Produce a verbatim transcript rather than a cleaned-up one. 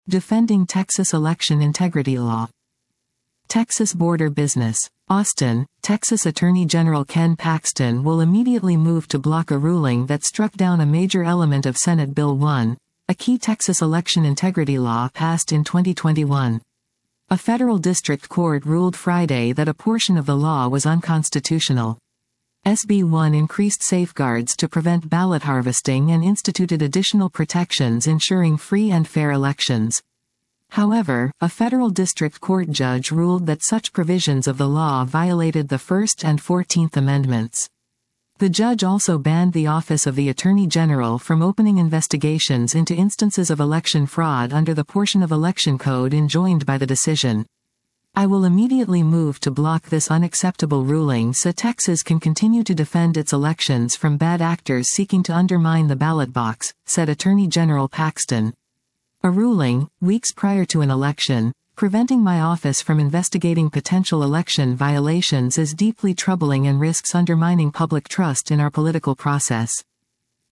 Defending Texas Election Integrity Law. Texas Border Business. Austin, Texas Attorney General Ken Paxton will immediately move to block a ruling that struck down a major element of Senate Bill one, a key Texas election integrity law passed in twenty twenty-one. A federal district court ruled Friday that a portion of the law was unconstitutional. S B one increased safeguards to prevent ballot harvesting and instituted additional protections ensuring free and fair elections. However, a federal district court judge ruled that such provisions of the law violated the First and Fourteenth Amendments. The judge also banned the Office of the Attorney General from opening investigations into instances of election fraud under the portion of Election Code enjoined by the decision. I will immediately move to block this unacceptable ruling so Texas can continue to defend its elections from bad actors seeking to undermine the ballot box, said Attorney General Paxton. A ruling, weeks prior to an election, preventing my office from investigating potential election violations is deeply troubling and risks undermining public trust in our political process.